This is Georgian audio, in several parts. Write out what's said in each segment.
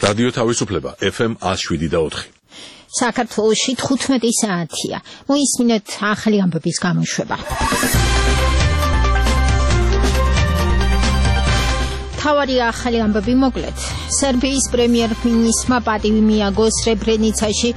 რადიო თავისუფლება FM 107.4. საქართველოში 15 საათია. მოისმინეთ ახალი ამბების გამოშვება. თავარი ახალი ამბები მოკლედ. სერბიის პრემიერ-მინისტრმა პატივი მიაგო სრებრენიცაში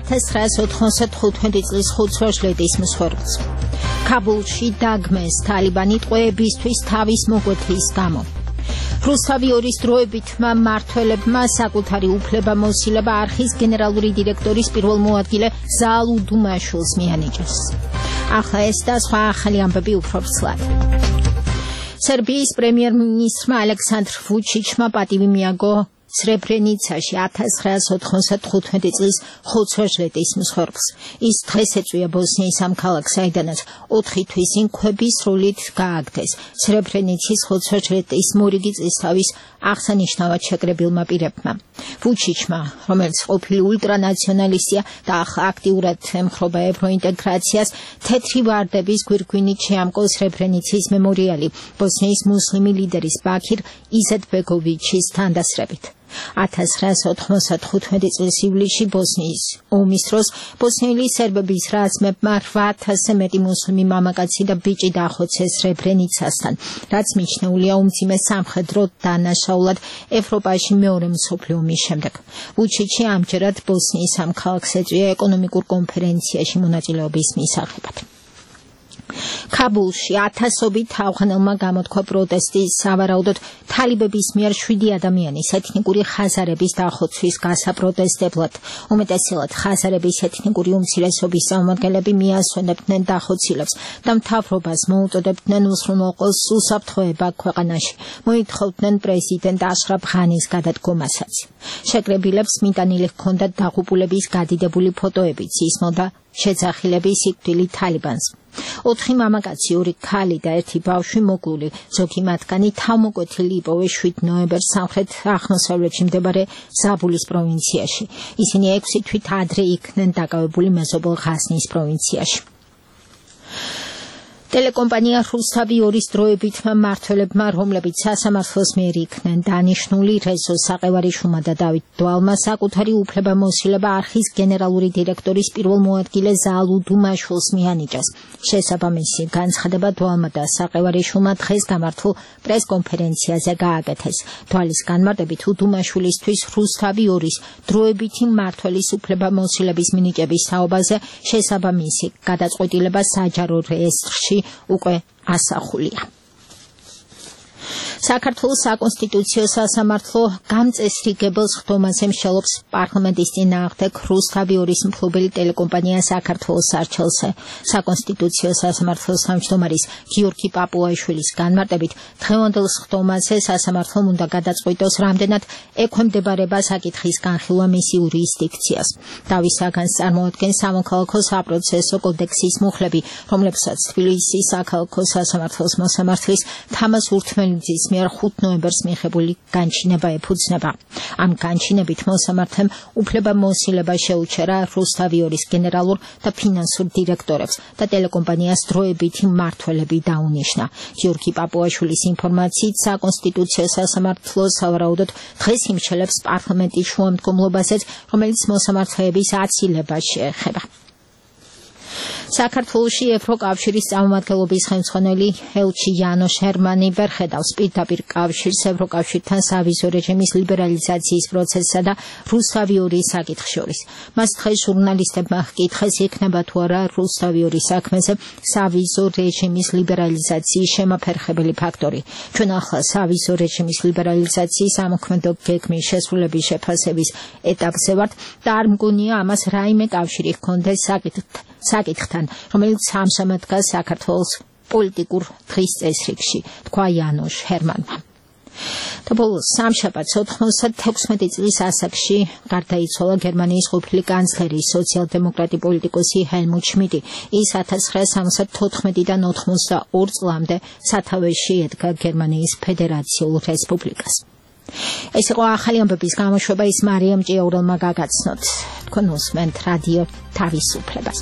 1995 წლის 5 ვარშლეთის მსხვერპლს. ქაბულში დაგმეს თალიბანი ტყვეებისთვის თავის მოკვეთის გამო. რუსთავიორის დროებითმა მმართველებმა საკუთარი უფლებამოსილება არხის გენერალური დირექტორის პირველმოადგილე ზალუ დუმაშვილს მიანიჭეს. ახლა ეს და სხვა ახალი ამბები უფრო ვრცლად. სერბიის პრემიერ-მინისტრმა ალექსანდრ ვუჩიჩმა პატივი მიაგო სრებრენიცაში 1995 წლის 5 ვარშლეთის მსხვერპლს. ის დღეს ეწვია ბოსნიის ამ ქალაქს, საიდანაც 4 თვის წინ ქვების სრულით გააგდეს. სრებრენიცის 5 ვარშლეთის მორიგი წლისთავის აღსანიშნავად შეკრებილმა პირებმა. ვუჩიჩმა, რომელიც ყოფილი ულტრანაციონალისტია და ახლა აქტიურად ემხრობა ევროინტეგრაციას, თეთრი ვარდების გვირგვინით შეამკო სრებრენიცის მემორიალი ბოსნიის მუსლიმი ლიდერის ბაქირ იზეტბეგოვიჩის თანდასწრებით. 1995 წლის ივლისში ბოსნიის ომის დროს ბოსნიელი სერბების რაზმებმა 8000-ზე მეტი მუსლიმი მამაკაცი და ბიჭი დაახოცეს სრებრენიცასთან, რაც მიჩნეულია უმძიმე სამხედრო დანაშაულად ევროპაში მეორე მსოფლიო ომის შემდეგ. ვუჩიჩი ამჯერად ბოსნიის ამ ქალაქს ეწვია ეკონომიკურ კონფერენციაში მონაწილეობის მისაღებად. ქაბულში ათასობით ავღანელმა გამოთქვა პროტესტი სავარაუდოდ თალიბების მიერ 7 ადამიანის ეთნიკური ხაზარების დახოცვის გასაპროტესტებლად. უმეტესად ხაზარების ეთნიკური უმცირესობის წარმომადგენლები მიასვენებდნენ დახოცილებს და მთავრობას მოუწოდებდნენ უზრუნველყოს უსაფრთხოება ქვეყანაში. მოითხოვდნენ პრეზიდენტ აშრაფ ღანის გადადგომასაც. შეკრებილებს მიტანილი ჰქონდათ დაღუპულების გადიდებული ფოტოებიც, ისმოდა შეძახილების სიკვდილი თალიბანს. 4 მამაკაცი, 2 ქალი და 1 ბავშვი მოკლული, ზოგი მათგანი თავმოკვეთილი იპოვეს 7 ნოემბერს სამხრეთ აღმოსავლეთში მდებარე ზაბულის პროვინციაში. ისინი 6 თვით ადრე იქნენ დაკავებული მეზობელ ღაზნის პროვინციაში. ტელეკომპანია რუსთავიორის დროებითმა მმართველებმა, რომლებიც სასამართლოს მიერ იქნენ დანიშნული, რეზო საყევარიშვილმა და დავით დვალმა საკუთარი უფლებამოსილება არხის გენერალური დირექტორის პირველმოადგილე ზალუ დუმაშვილს მიანიჭეს. შესაბამისი განცხადება დვალმა და საყევარიშვილმა დღეს გამართულ პრესკონფერენციაზე გააკეთეს. დვალის განმარტებით დუმაშვილისთვის რუსთავიორის დროებითი მმართველის უფლებამოსილების მინიჭების თაობაზე შესაბამისი გადაწყვეტილება საჯარო რეესტრში უკვე ასახულია. საქართველოს საკონსტიტუციო სასამართლო გამწესრიგებელს ხდომაზე მსჯელობს პარლამენტის წინააღმდეგ რუსთავიორის მფლობელი ტელეკომპანია საქართველოს არჩელზე. საკონსტიტუციო სასამართლოს თავმჯდომარის გიორგი პაპუაშვილის განმარტებით, დღევანდელ ხდომაზე სასამართლომ უნდა გადაწყვიტოს, რამდენად ექვემდებარება საკითხის განხილვა მის იურისდიქციას. დავის საგანს წარმოადგენს სამოქალაქო საპროცესო კოდექსის მუხლები, რომლებსაც თბილისის საქალაქო სასამართლოს მოსამართლის თამაზ ურთმელიძის მიერ 5 ნოემბერს მიღებული განჩინება ეფუძნება. ამ განჩინებით მოსამართლემ უფლებამოსილება შეუჩერა რუსთავიორის გენერალურ და ფინანსურ დირექტორებს და ტელეკომპანიას დროებითი მმართველები დაუნიშნა. გიორგი პაპუაშვილის ინფორმაციით, საკონსტიტუციო სასამართლო სავარაუდოდ დღეს იმჩნევს პარლამენტის შუამდგომლობაზეც, რომელიც მოსამართლეების აცილებაში ეხება. საქართველოში ევროკავშირის წარმომადგენლობის ხელმძღვანელი ელჩი იანოშ ჰერმანი ვერ ხედავს პირდაპირ კავშირს ევროკავშირთან სავიზო რეჟიმის ლიბერალიზაციის პროცესსა და რუსთავიორის საკითხს შორის. მას დღეს ჟურნალისტებმა ჰკითხეს, იქნება თუ არა რუსთავიორის საქმეზე სავიზო რეჟიმის ლიბერალიზაციის შემაფერხებელი ფაქტორი. ჩვენ ახლა სავიზო რეჟიმის ლიბერალიზაციის ამოქმედო გეგმის შესრულების შეფასების ეტაპზე ვართ და არ მგონია ამას რაიმე კავშირი ჰქონდეს საკითხთან, რომელიც ამჟამად დგას საქართველოს პოლიტიკურ დღის წესრიგში, თქვა იანოშ ჰერმანმა. და ბოლოს სამშაბათს 96 წლის ასაკში გარდაიცვალა გერმანიის ყოფილი კანცლერი, სოციალ-დემოკრატი პოლიტიკოსი ჰელმუტ შმიდი. ის 1974-დან 82 წლამდე სათავეში ედგა გერმანიის ფედერაციულ რესპუბლიკას. ეს იყო ახალი ამბების გამოშვება, ის მარიამ ჭიაურელმა გაგაცნოთ. თქვენ უსმენთ რადიო თავისუფლებას.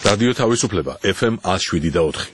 რადიო თავისუფლება FM 107.4.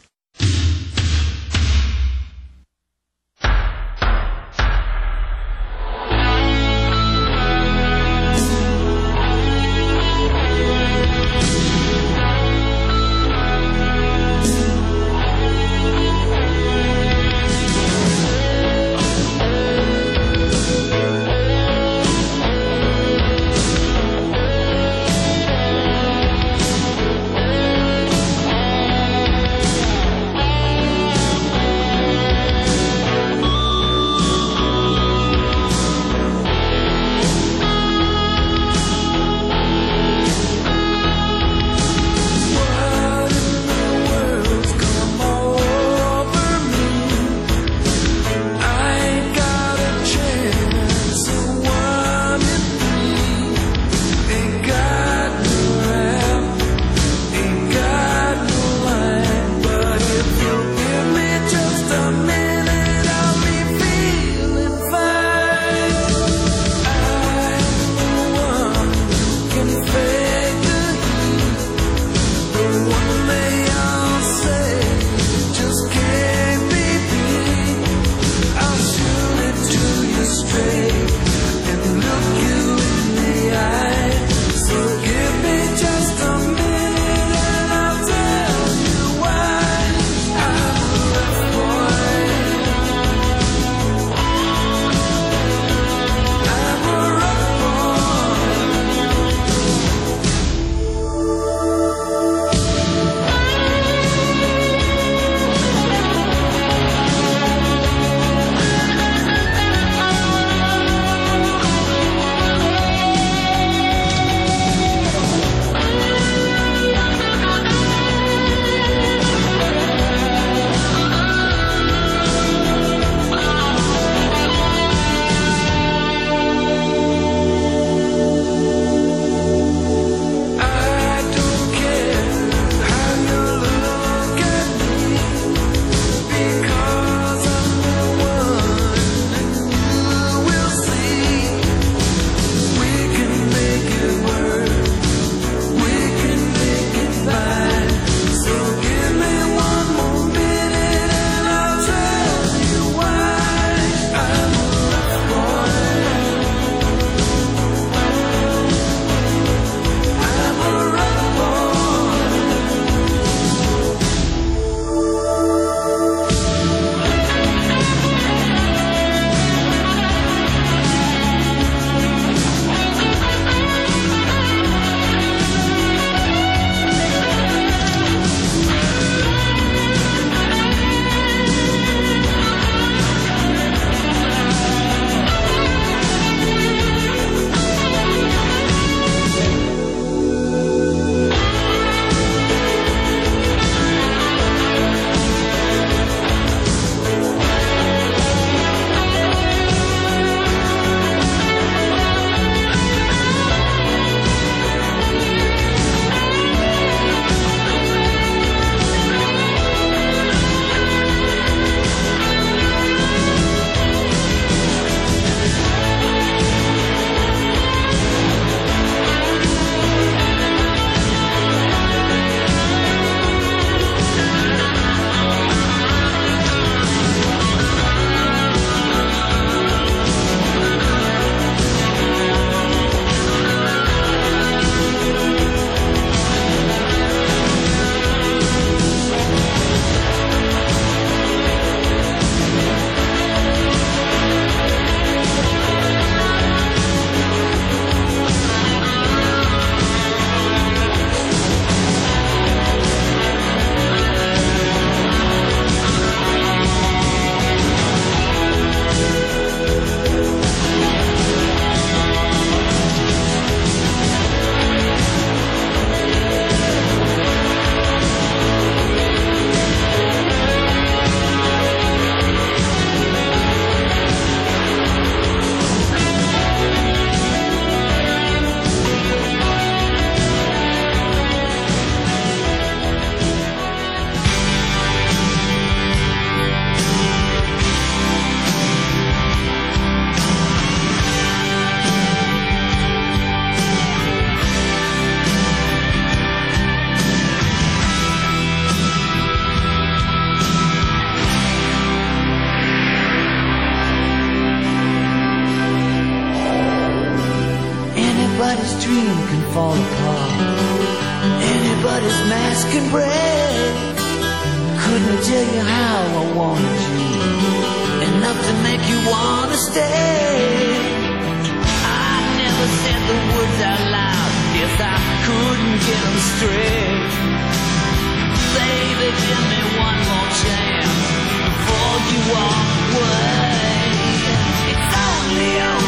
his mask can break. Couldn't tell you how I wanted you, enough to make you wanna stay. I never said the words out loud, yes I couldn't get them straight. Baby, give me one more chance before you walk away. It's only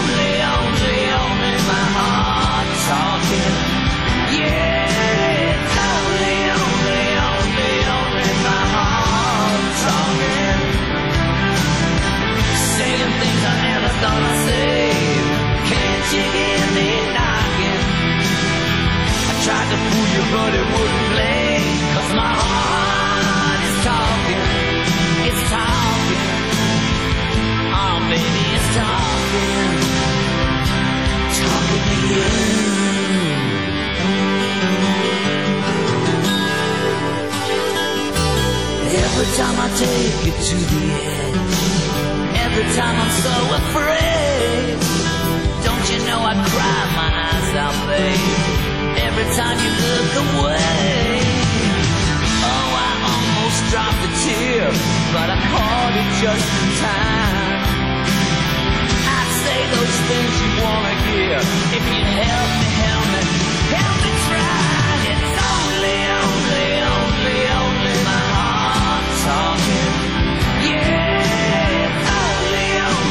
my heart talking. Yeah, it's only my heart talking. Saying things I never thought I'd say. Can't you hear me knocking? I tried to fool you but it wouldn't play. 'Cause my heart is talking. It's talking. Oh baby, it's talking. Talking to you. Every time I take you to the edge, every time I'm so afraid, don't you know I cry my eyes out, babe, every time you look away. Oh, I almost dropped a tear, but I caught it just in time. I'd say those things you wanna hear if you help me try. It's only my heart talking. Yeah, it's only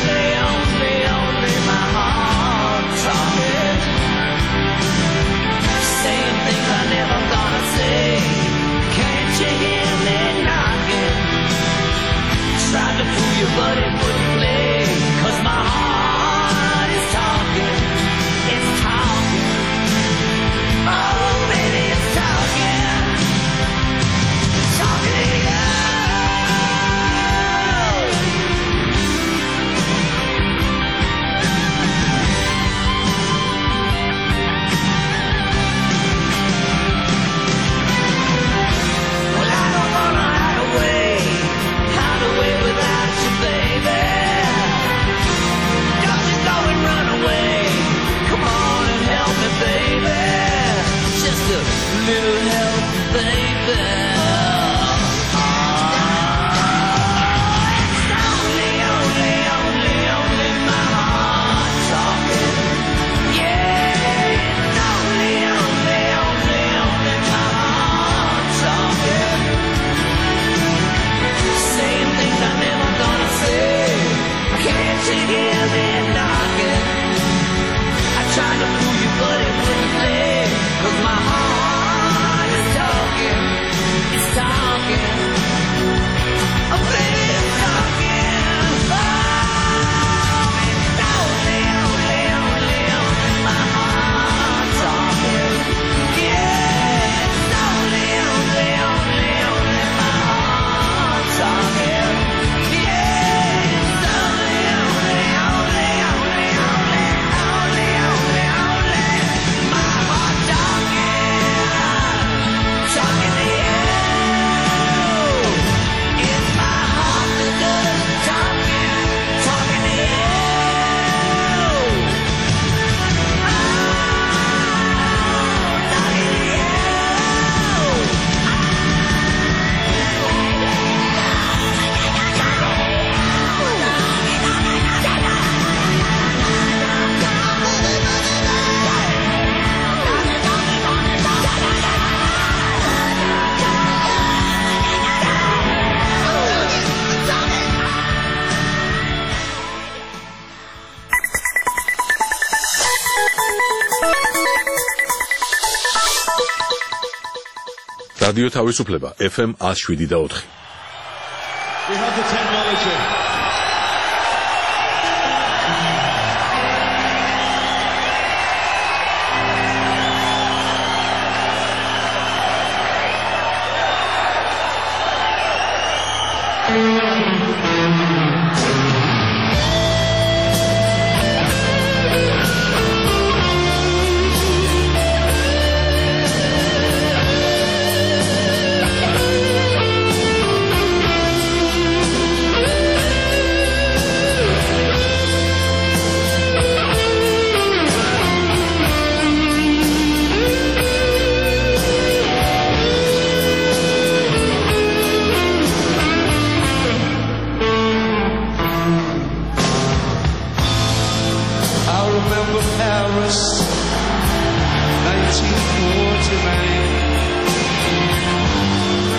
my heart talking. Saying things I never thought I'd say. Can't you hear me knocking? Tried to fool you but it wouldn't play. 'Cause my heart is talking. It's talking. Oh baby, it's talking. Talking to you. Well, I don't wanna hide away without you, baby. Don't you go and run away. Come on and help me, baby. Just a little help, baby. It's only my heart talking. Yeah, it's only my heart talking. Saying things I never thought I'd say. Can't you hear me knocking? I tried to fool you but it wouldn't play. 'Cause my heart is talking. It's talking. Oh baby, it's talking. Oh, it's only my heart talking. Yeah, it's only my heart talking. Yeah, it's only my heart talking. Talking to you. It's my heart that does talking. Talking to you. Oh, talking to you. რადიო თავისუფლება FM 107.4. We have the technology.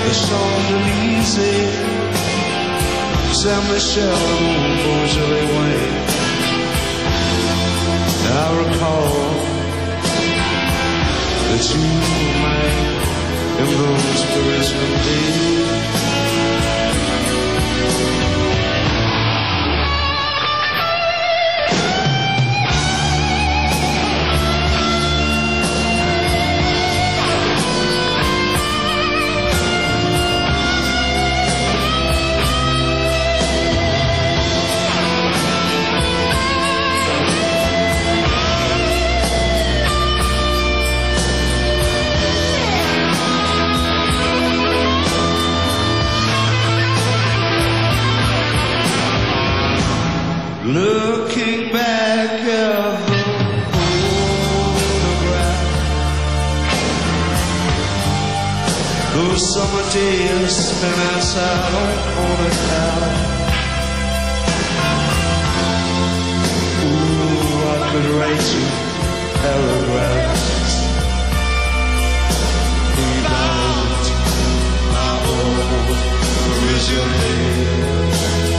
the Champs-Élysées, Saint-Michel, the Montpellier way. I recall that you might in those Parisian days. Looking back at the photograph, those summer days spent outside on a couch. Ooh, I could write you paragraphs about my old Parisian.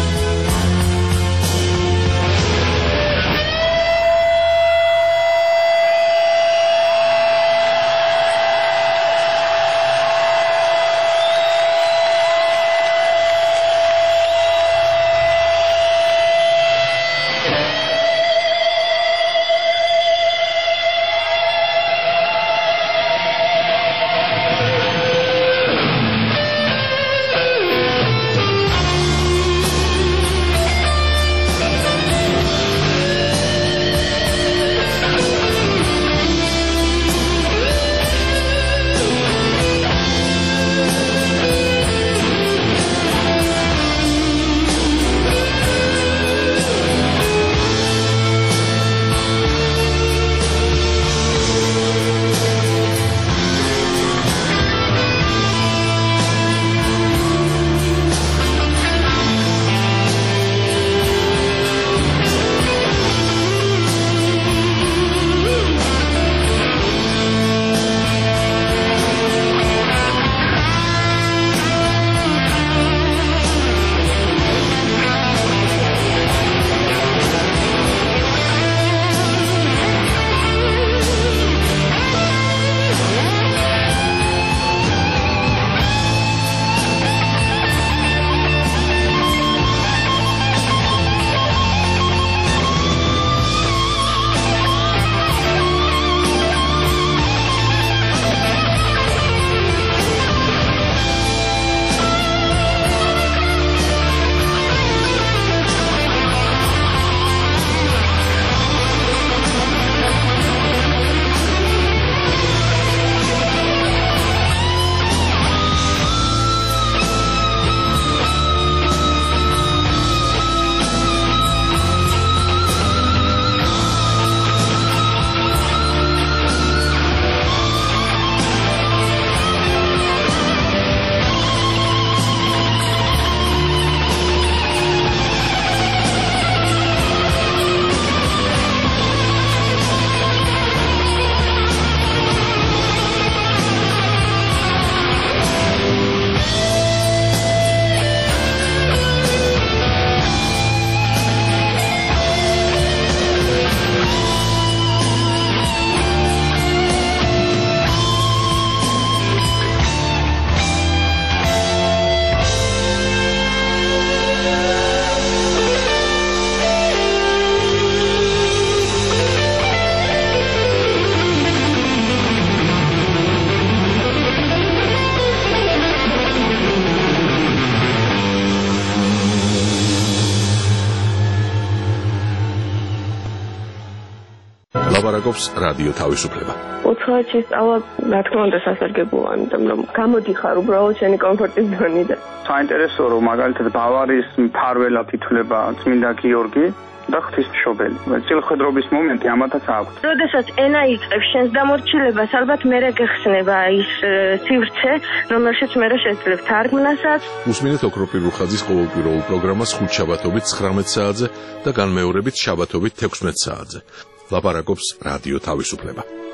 ლაპარაკობს რადიო თავისუფლება. უცხოეთში სწავლა, რა თქმა უნდა, სასარგებლოა, იმიტომ რომ გამოდიხარ უბრალოდ შენი კომფორტის ზონიდან. საინტერესო რომ მაგალითად ბავარიის მფარველად ითვლება წმინდა გიორგი და ღვთისმშობელი. წილხვედრობის მომენტი ამათაც აქვს. როდესაც ენა იწყებს შენს დამორჩილებას, ალბათ მერე გეხსნება ის სივრცე, რომელშიც მერე შეძლებ თარგმნასაც. უსმინეთ ოქროპირ რუხაძის ყოველკვირეულ პროგრამას ხუთშაბათობით 19 საათზე და განმეორებით შაბათობით 16 საათზე. ლაპარაკობს რადიო თავისუფლება.